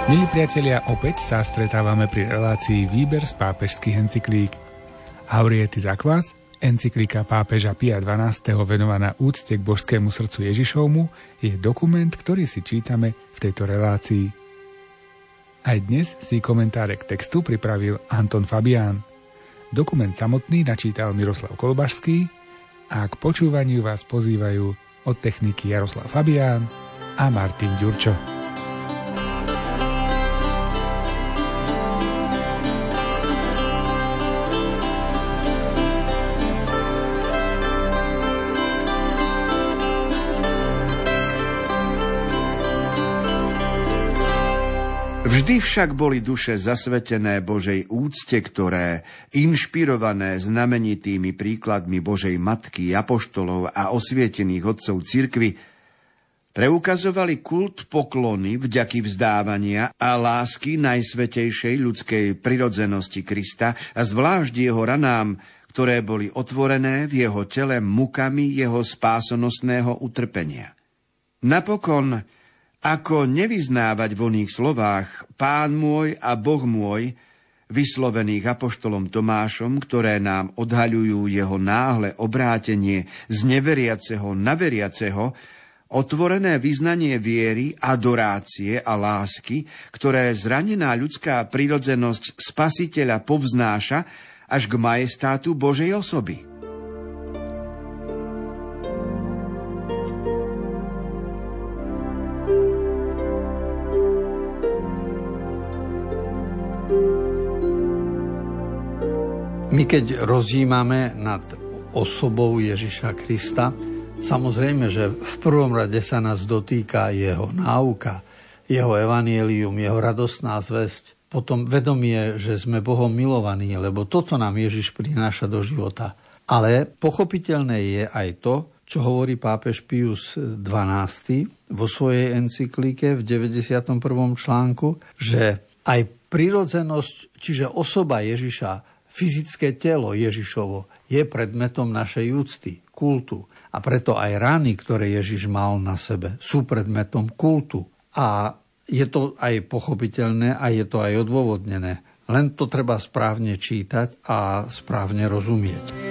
Milí priatelia, opäť sa stretávame pri relácii Výber z pápežských encyklík. Aurietis Aquas, encyklika pápeža Pia XII. Venovaná úcte k božskému srdcu Ježišovmu, je dokument, ktorý si čítame v tejto relácii. Aj dnes si komentáre k textu pripravil Anton Fabián. Dokument samotný načítal Miroslav Kolbašský a k počúvaniu vás pozývajú od techniky Jaroslav Fabián a Martin Ďurčo. Vždy však boli duše zasvetené Božej úcte, ktoré, inšpirované znamenitými príkladmi Božej Matky, apoštolov a osvietených otcov cirkvi, preukazovali kult poklony, vďaky vzdávania a lásky najsvätejšej ľudskej prirodzenosti Krista a zvlášť jeho ranám, ktoré boli otvorené v jeho tele mukami jeho spásonosného utrpenia. Napokon, ako nevyznávať v oných slovách Pán môj a Boh môj, vyslovených apoštolom Tomášom, ktoré nám odhaľujú jeho náhle obrátenie z neveriaceho na veriaceho, otvorené vyznanie viery, adorácie a lásky, ktoré zranená ľudská prirodzenosť Spasiteľa povznáša až k majestátu Božej osoby. My keď rozjímame nad osobou Ježiša Krista, samozrejme, že v prvom rade sa nás dotýka jeho náuka, jeho evanjelium, jeho radostná zvesť, potom vedomie, že sme Bohom milovaní, lebo toto nám Ježiš prináša do života. Ale pochopiteľné je aj to, čo hovorí pápež Pius XII vo svojej encyklike v 91. článku, že aj prirodzenosť, čiže osoba Ježiša, fyzické telo Ježišovo je predmetom našej úcty, kultu. A preto aj rany, ktoré Ježiš mal na sebe, sú predmetom kultu. A je to aj pochopiteľné a je to aj odôvodnené. Len to treba správne čítať a správne rozumieť.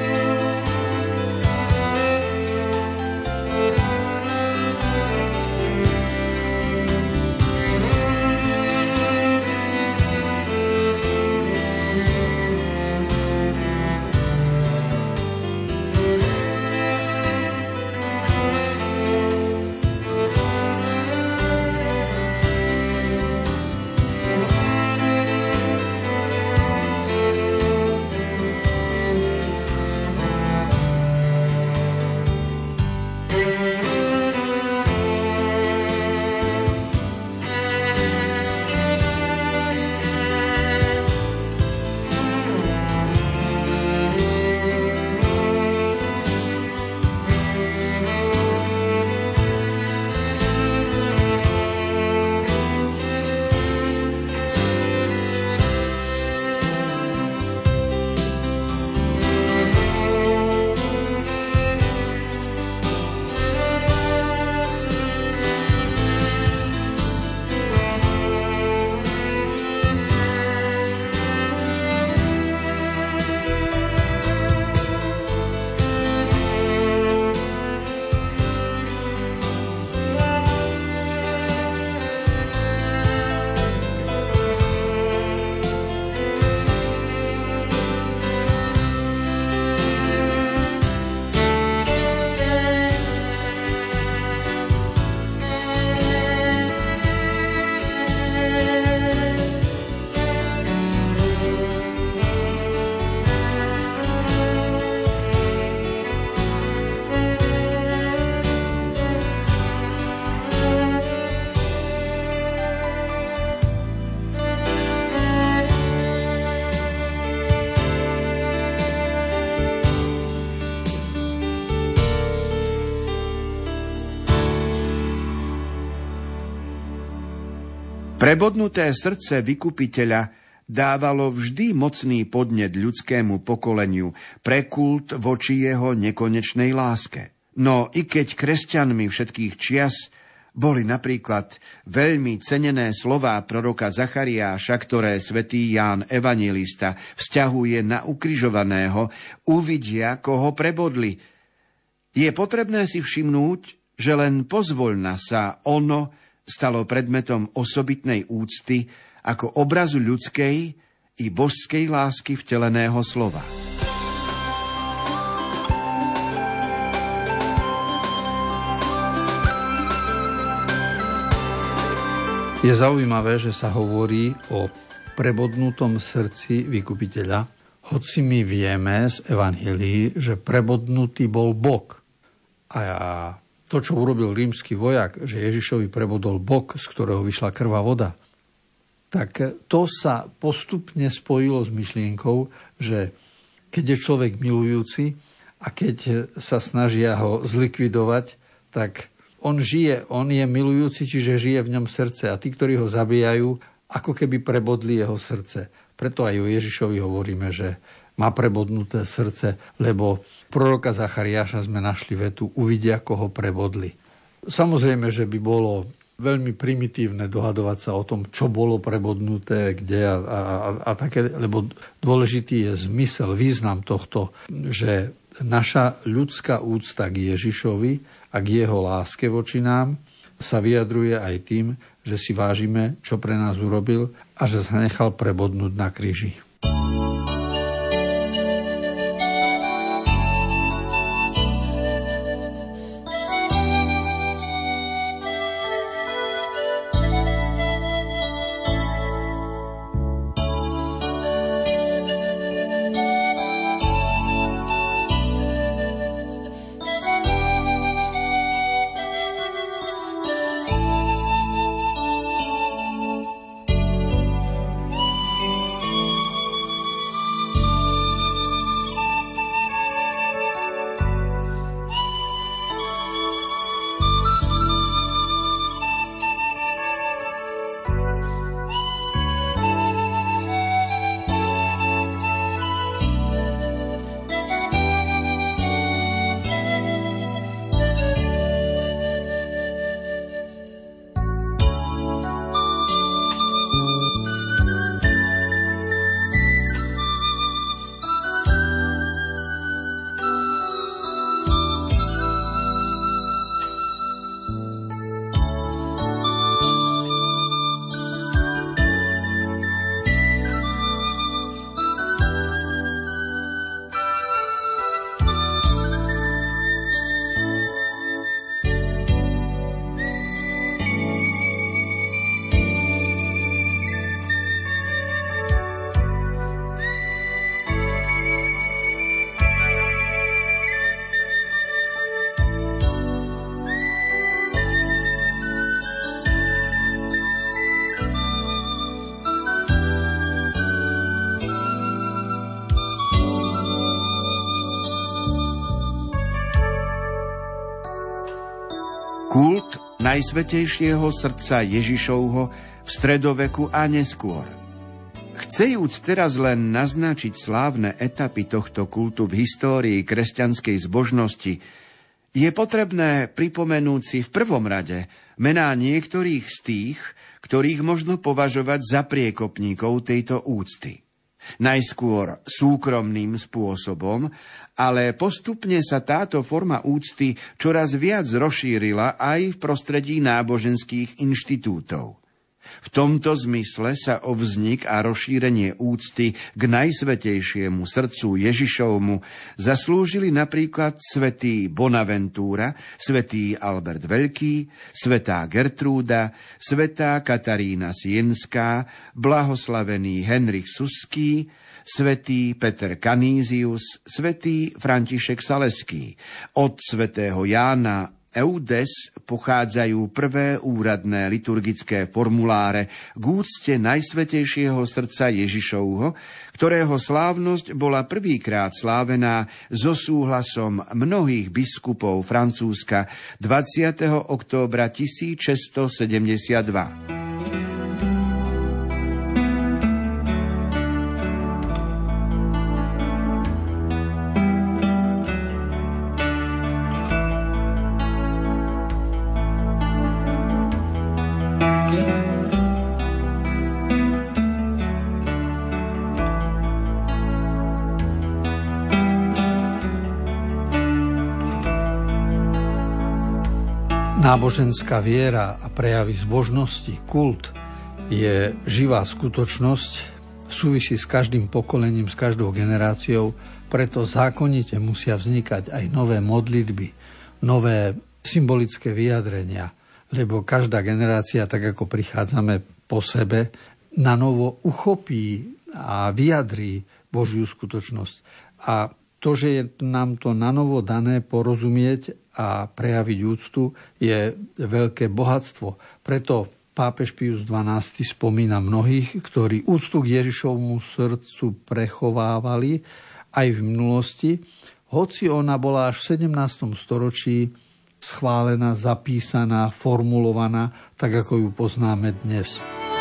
Prebodnuté srdce vykupiteľa dávalo vždy mocný podnet ľudskému pokoleniu pre kult voči jeho nekonečnej láske. No i keď kresťanmi všetkých čias Boli napríklad veľmi cenené slová proroka Zachariáša, ktoré svätý Ján Evanjelista vzťahuje na ukrižovaného: uvidia, koho prebodli. Je potrebné si všimnúť, že len pozvoľna sa ono stalo predmetom osobitnej úcty ako obrazu ľudskej i božskej lásky vteleného slova. Je zaujímavé, že sa hovorí o prebodnutom srdci vykupiteľa, hoci my vieme z Evanjelií, že prebodnutý bol bok. A to, čo urobil rímsky vojak, že Ježišovi prebodol bok, z ktorého vyšla krv a voda, tak to sa postupne spojilo s myšlienkou, že keď je človek milujúci a keď sa snažia ho zlikvidovať, tak on žije, on je milujúci, čiže žije v ňom srdce. A tí, ktorí ho zabíjajú, ako keby prebodli jeho srdce. Preto aj o Ježišovi hovoríme, že má prebodnuté srdce, lebo proroka Zachariáša sme našli vetu: uvidia, koho prebodli. Samozrejme, že by bolo veľmi primitívne dohadovať sa o tom, čo bolo prebodnuté, kde a také, lebo dôležitý je zmysel, význam tohto, že naša ľudská úcta k Ježišovi a k jeho láske voči nám sa vyjadruje aj tým, že si vážime, čo pre nás urobil a že sa nechal prebodnúť na kríži. Kult Najsvätejšieho srdca Ježišovho v stredoveku a neskôr. Chcejúc teraz len naznačiť slávne etapy tohto kultu v histórii kresťanskej zbožnosti, je potrebné pripomenúť si v prvom rade mená niektorých z tých, ktorých možno považovať za priekopníkov tejto úcty. Najskôr súkromným spôsobom, ale postupne sa táto forma úcty čoraz viac rozšírila aj v prostredí náboženských inštitútov. V tomto zmysle sa o vznik a rozšírenie úcty k Najsvätejšiemu srdcu Ježišovmu zaslúžili napríklad svätý Bonaventúra, svätý Albert Veľký, svätá Gertrúda, svätá Katarína Sienská, blahoslavený Henrich Suský, svätý Peter Canisius, svätý František Saleský. Od svätého Jána Eudes pochádzajú prvé úradné liturgické formuláre k úcte Najsvätejšieho srdca Ježišovho, ktorého slávnosť bola prvýkrát slávená so súhlasom mnohých biskupov Francúzska 20. októbra 1672. náboženská viera a prejavy zbožnosti, kult je živá skutočnosť, súvisí s každým pokolením, s každou generáciou, preto zákonite musia vznikať aj nové modlitby, nové symbolické vyjadrenia, lebo každá generácia, tak ako prichádzame po sebe, na novo uchopí a vyjadrí Božiu skutočnosť. A to, že je nám to na novo dané porozumieť a prejaviť úctu, je veľké bohatstvo. Preto pápež Pius XII spomína mnohých, ktorí úctu k Ježišovmu srdcu prechovávali aj v minulosti, hoci ona bola až v 17. storočí schválená, zapísaná, formulovaná, tak ako ju poznáme dnes.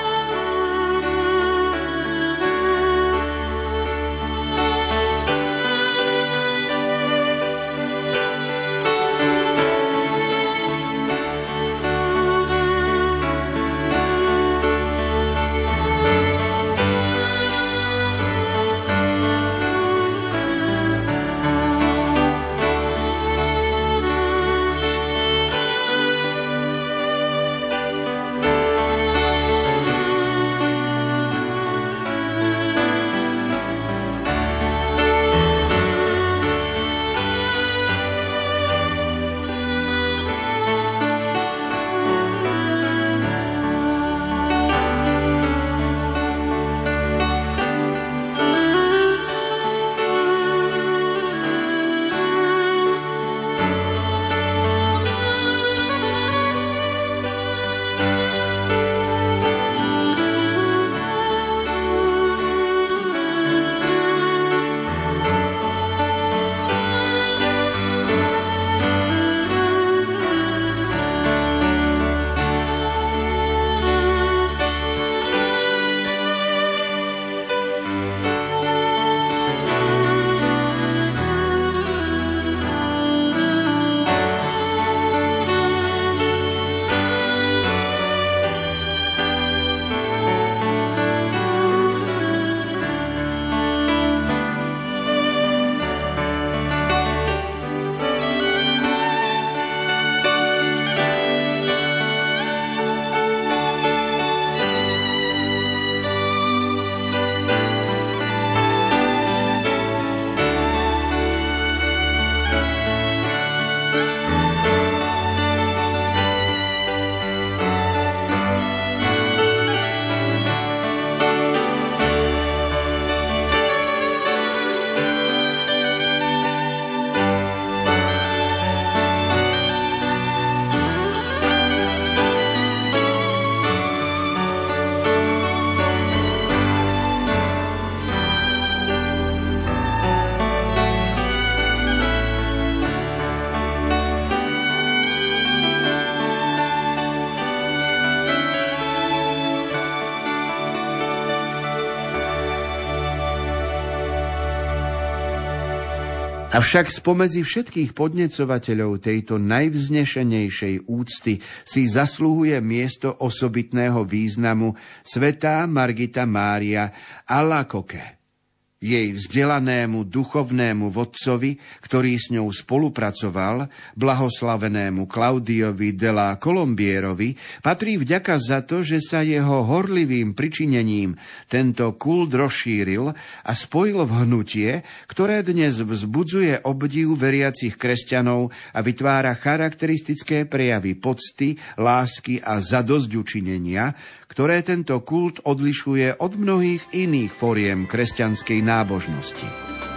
Avšak spomedzi všetkých podnecovateľov tejto najvznešenejšej úcty si zasluhuje miesto osobitného významu svätá Margita Mária Alacoque. Jej vzdelanému duchovnému vodcovi, ktorý s ňou spolupracoval, blahoslavenému Claudiovi de la Colombierovi, patrí vďaka za to, že sa jeho horlivým pričinením tento kult rozšíril a spojil v hnutie, ktoré dnes vzbudzuje obdiv veriacich kresťanov a vytvára charakteristické prejavy pocty, lásky a zadosťučinenia, ktoré tento kult odlišuje od mnohých iných foriem kresťanskej nábožnosti.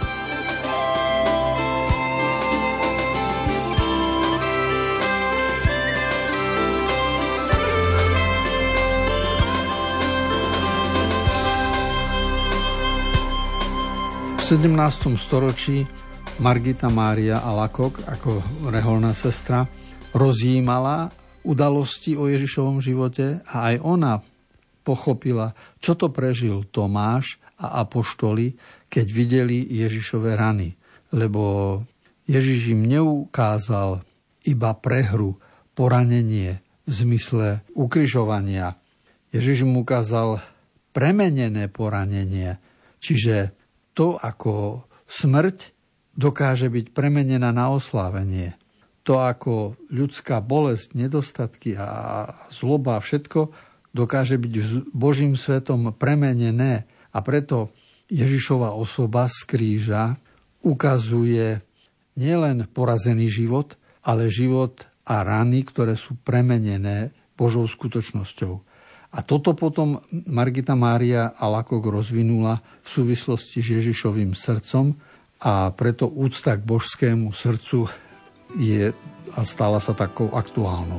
V 17. storočí Margita Mária Alacoque ako reholná sestra rozjímala udalosti o Ježišovom živote a aj ona pochopila, čo to prežil Tomáš a apoštoli, keď videli Ježišove rany. Lebo Ježiš im neukázal iba prehru, poranenie v zmysle ukrižovania. Ježiš im ukázal premenené poranenie, čiže to, ako smrť dokáže byť premenená na oslávenie. to, ako ľudská bolesť, nedostatky a zloba a všetko dokáže byť Božím svetom premenené. A preto Ježišova osoba z kríža ukazuje nielen porazený život, ale život a rany, ktoré sú premenené Božou skutočnosťou. A toto potom Margita Mária Alacoque rozvinula v súvislosti s Ježišovým srdcom a preto úcta k božskému srdcu je a stala sa takou aktuálnou.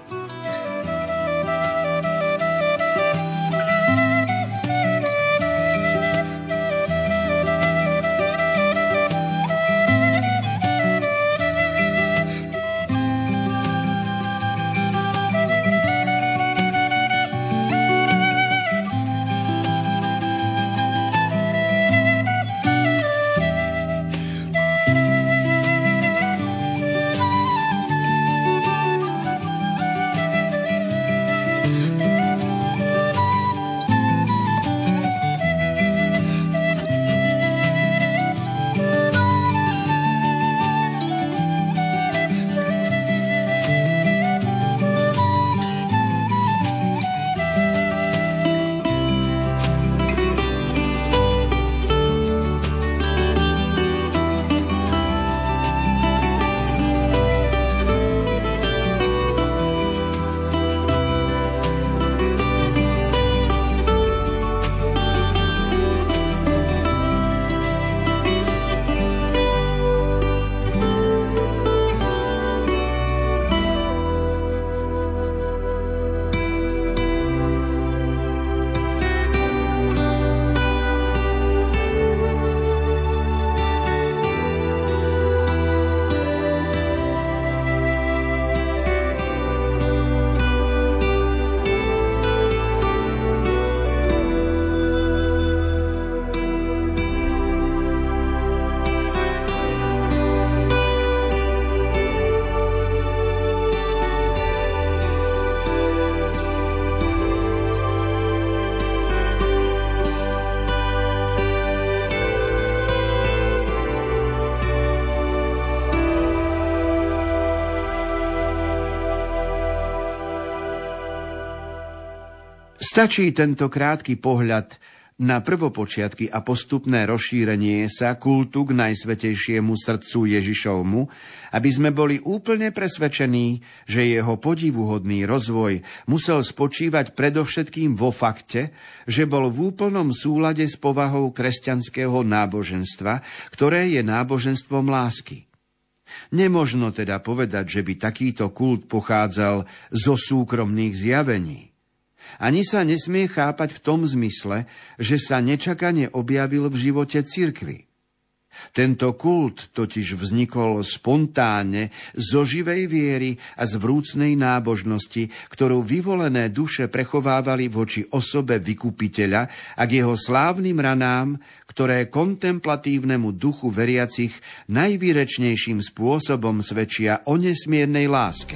Stačí tento krátky pohľad na prvopočiatky a postupné rozšírenie sa kultu k Najsvätejšiemu srdcu Ježišovmu, aby sme boli úplne presvedčení, že jeho podivuhodný rozvoj musel spočívať predovšetkým vo fakte, že bol v úplnom súlade s povahou kresťanského náboženstva, ktoré je náboženstvom lásky. Nemožno teda povedať, že by takýto kult pochádzal zo súkromných zjavení. Ani sa nesmie chápať v tom zmysle, že sa nečakane objavil v živote cirkvi. Tento kult totiž vznikol spontánne zo živej viery a z vrúcnej nábožnosti, ktorú vyvolené duše prechovávali voči osobe vykupiteľa a k jeho slávnym ranám, ktoré kontemplatívnemu duchu veriacich najvýrečnejším spôsobom svedčia o nesmiernej láske.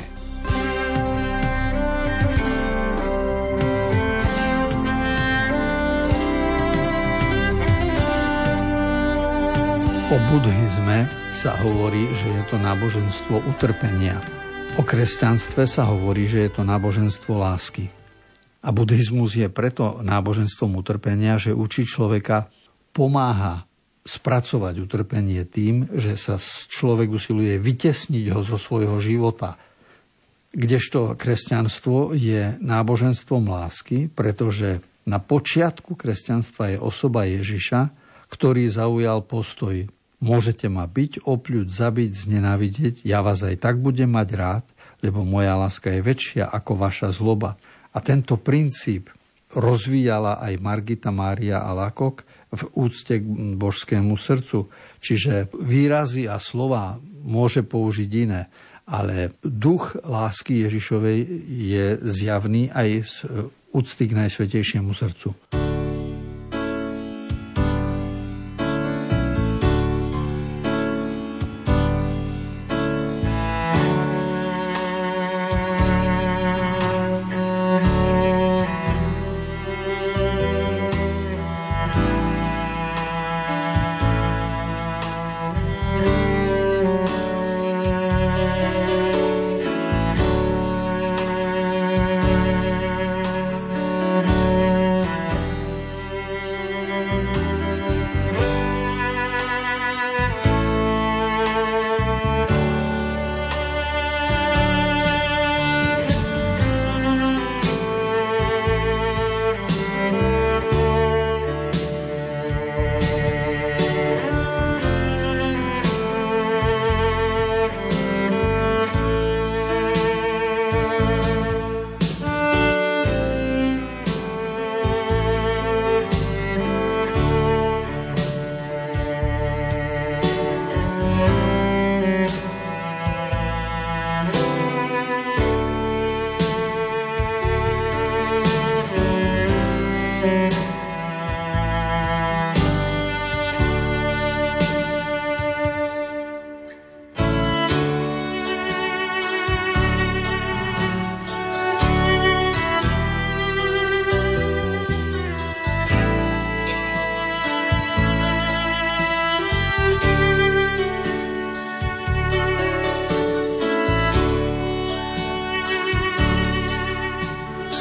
O buddhizme sa hovorí, že je to náboženstvo utrpenia. O kresťanstve sa hovorí, že je to náboženstvo lásky. A buddhizmus je preto náboženstvom utrpenia, že učí človeka, pomáha spracovať utrpenie tým, že sa človek usiluje vytesniť ho zo svojho života. Kdežto kresťanstvo je náboženstvom lásky, pretože na počiatku kresťanstva je osoba Ježiša, ktorý zaujal postoj: môžete ma byť, opľuť, zabiť, znenávidieť, ja vás aj tak budem mať rád, lebo moja láska je väčšia ako vaša zloba. A tento princíp rozvíjala aj Margita Mária Alacoque v úcte k božskému srdcu. Čiže výrazy a slova môže použiť iné, ale duch lásky Ježišovej je zjavný aj z úcty k Najsvätejšiemu srdcu.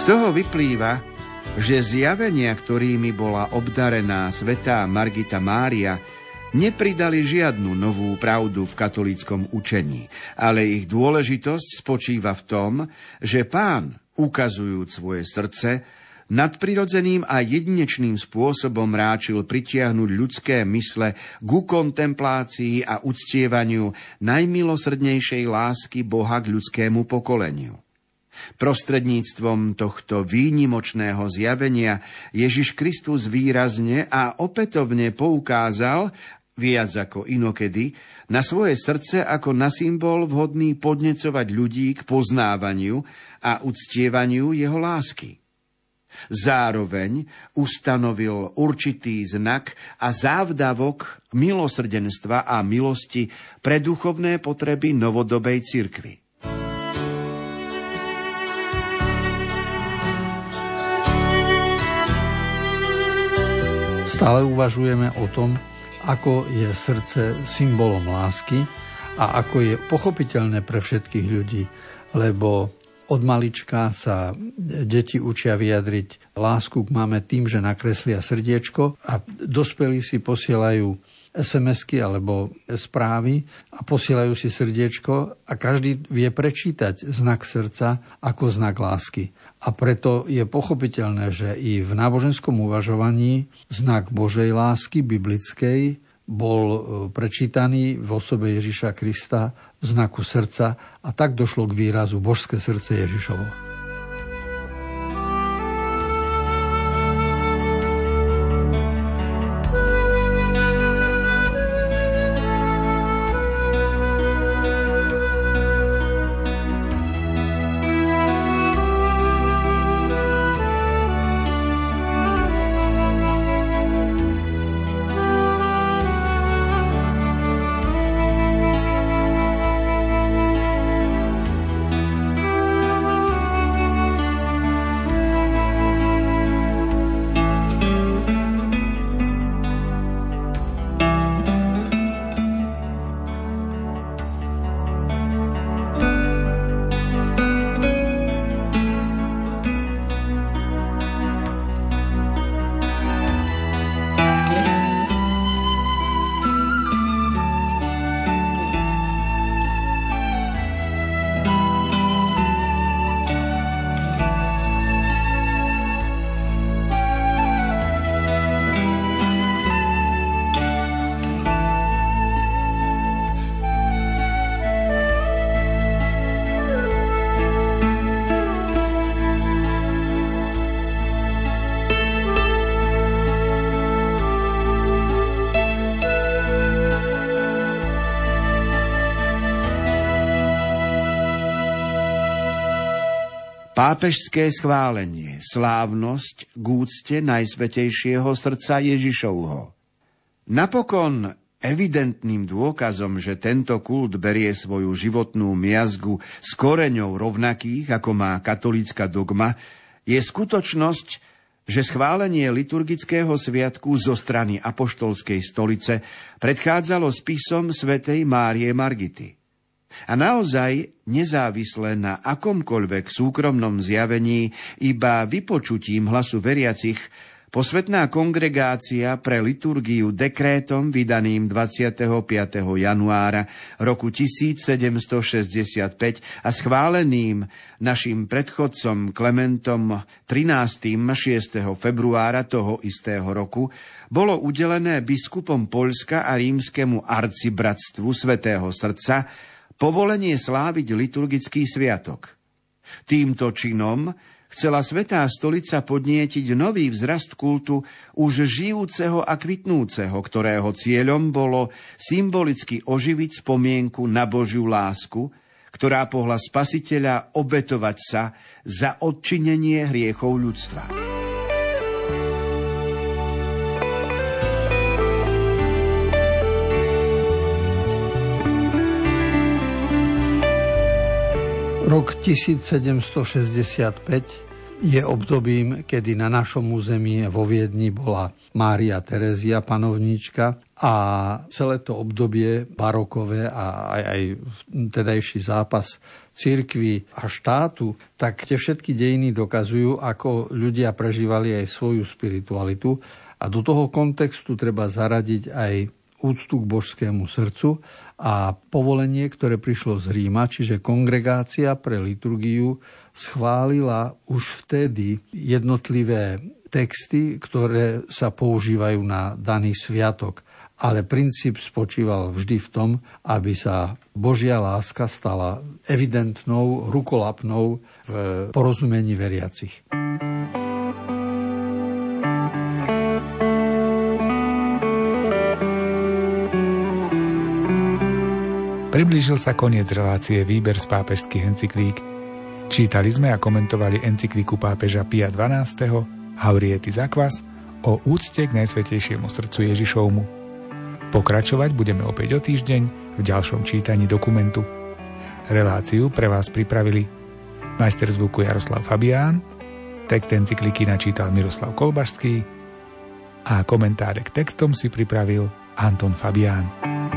toho vyplýva, že zjavenia, ktorými bola obdarená svätá Margita Mária, nepridali žiadnu novú pravdu v katolíckom učení, ale ich dôležitosť spočíva v tom, že Pán, ukazujúc svoje srdce, nadprirodzeným a jedinečným spôsobom ráčil pritiahnuť ľudské mysle ku kontemplácii a uctievaniu najmilosrdnejšej lásky Boha k ľudskému pokoleniu. Prostredníctvom tohto výnimočného zjavenia Ježiš Kristus výrazne a opätovne poukázal, viac ako inokedy, na svoje srdce ako na symbol vhodný podnecovať ľudí k poznávaniu a uctievaniu jeho lásky. Zároveň ustanovil určitý znak a závdavok milosrdenstva a milosti pre duchovné potreby novodobej cirkvi. Stále uvažujeme o tom, ako je srdce symbolom lásky a ako je pochopiteľné pre všetkých ľudí, lebo od malička sa deti učia vyjadriť lásku k mame tým, že nakreslia srdiečko a dospelí si posielajú SMS-ky alebo správy a posielajú si srdiečko a každý vie prečítať znak srdca ako znak lásky. A preto je pochopiteľné, že i v náboženskom uvažovaní znak Božej lásky biblickej bol prečítaný v osobe Ježiša Krista v znaku srdca a tak došlo k výrazu božské srdce Ježišovo. Pápežské schválenie, slávnosť k úcte Najsvätejšieho srdca Ježišovho. Napokon evidentným dôkazom, že tento kult berie svoju životnú miazgu s koreňou rovnakých, ako má katolícka dogma, je skutočnosť, že schválenie liturgického sviatku zo strany Apoštolskej stolice predchádzalo spisom svätej Márie Margity. A naozaj nezávisle na akomkoľvek súkromnom zjavení, iba vypočutím hlasu veriacich, posvätná kongregácia pre liturgiu dekrétom vydaným 25. januára roku 1765 a schváleným našim predchodcom Klementom 13. 6. februára toho istého roku bolo udelené biskupom Poľska a rímskemu arcibratstvu Svätého srdca povolenie sláviť liturgický sviatok. Týmto činom chcela Svätá stolica podnietiť nový vzrast kultu už žijúceho a kvitnúceho, ktorého cieľom bolo symbolicky oživiť spomienku na Božiu lásku, ktorá pohla Spasiteľa obetovať sa za odčinenie hriechov ľudstva. Rok 1765 je obdobím, kedy na našom území vo Viedni bola Mária Terézia, panovníčka, A celé to obdobie barokové a aj tedajší zápas cirkvi a štátu, tak tie všetky dejiny dokazujú, ako ľudia prežívali aj svoju spiritualitu. A do toho kontextu treba zaradiť aj úctu k božskému srdcu a povolenie, ktoré prišlo z Ríma, čiže Kongregácia pre liturgiu schválila už vtedy jednotlivé texty, ktoré sa používajú na daný sviatok. Ale princíp spočíval vždy v tom, aby sa Božia láska stala evidentnou, rukolapnou v porozumení veriacich. Priblížil sa koniec relácie Výber z pápežských encyklík. Čítali sme a komentovali encyklíku pápeža Pia XII. Haurietis Aquas o úcte k Najsvätejšiemu srdcu Ježišovmu. Pokračovať budeme opäť o týždeň v ďalšom čítaní dokumentu. Reláciu pre vás pripravili majster zvuku Jaroslav Fabián, text encykliky načítal Miroslav Kolbašský a komentáre k textom si pripravil Anton Fabián.